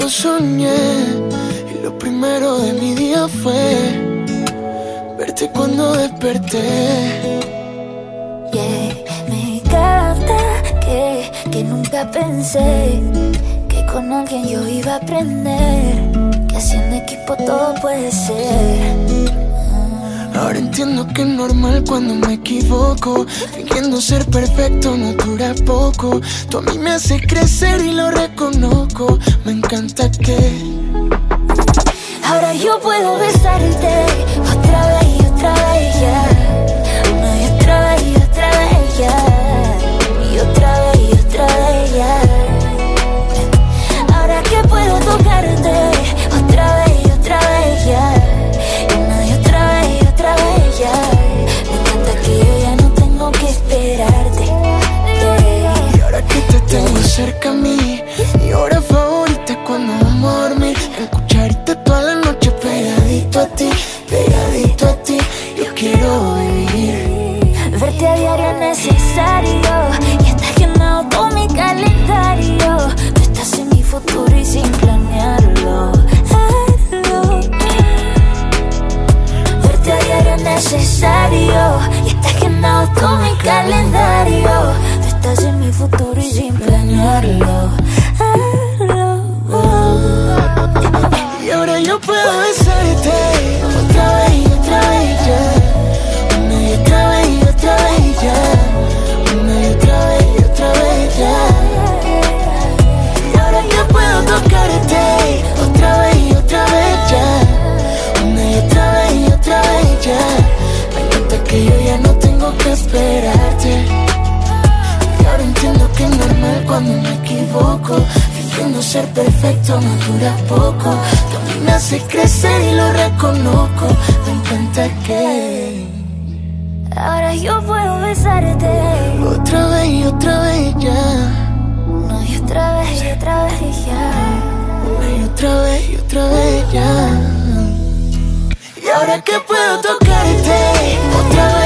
lo soñé y lo primero de mi día fue verte cuando desperté. Yeah, me encanta que nunca pensé que con alguien yo iba a aprender que haciendo equipo todo puede ser. Ahora entiendo que es normal cuando me equivoco. Fingiendo ser perfecto no dura poco. Tú a mí me haces crecer y lo reconozco. Me encanta que ahora yo puedo besarte otra vez y otra vez ya. Una y otra vez y otra vez ya. Y otra vez y otra vez ya. Ahora que puedo tocarte otra vez y otra vez ya. Una y otra vez y otra vez ya. Me encanta que yo ya no tengo que esperarte. Y ahora que te tengo cerca a mí, mi hora favorita es cuando vamos a dormir. Escucharte toda la noche pegadito a ti, pegadito a ti. Yo quiero vivir. Verte a diario es necesario y está llenado todo mi calendario. Tú estás en mi futuro y sin planearlo. Verte a diario es necesario y está llenado todo mi calendario. Tú estás en mi futuro y sin planearlo. Y ahora yo puedo besarte otra vez y otra vez ya. Una y otra vez y otra vez ya. Una y otra vez y otra vez ya. Y ahora yo puedo tocarte otra vez y otra vez ya. Una y otra vez y otra vez ya. Me encanta que yo ya no tengo que esperarte. Y ahora entiendo que es normal cuando me equivoco. Fingiendo ser perfecto no dura poco. Tú a mí me haces crecer y lo reconozco. Me encanta que ahora yo puedo besarte otra vez y otra vez ya. una y otra vez y otra vez ya. Una y otra vez y otra vez ya. Y ahora que puedo tocarte otra vez